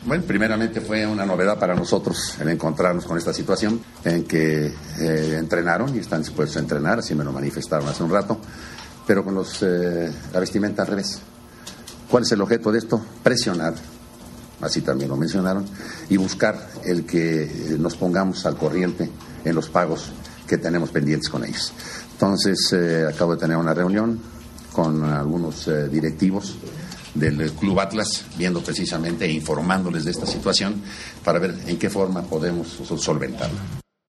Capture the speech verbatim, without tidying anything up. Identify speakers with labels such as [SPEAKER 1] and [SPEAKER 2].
[SPEAKER 1] Bueno, primeramente fue una novedad para nosotros el encontrarnos con esta situación en que eh, entrenaron y están dispuestos a entrenar, así me lo manifestaron hace un rato, pero con los, eh, la vestimenta al revés. ¿Cuál es el objeto de esto? Presionar, así también lo mencionaron, y buscar el que nos pongamos al corriente en los pagos que tenemos pendientes con ellos. Entonces, eh, acabo de tener una reunión con algunos eh, directivos del Club Atlas, viendo precisamente e informándoles de esta situación para ver en qué forma podemos solventarla.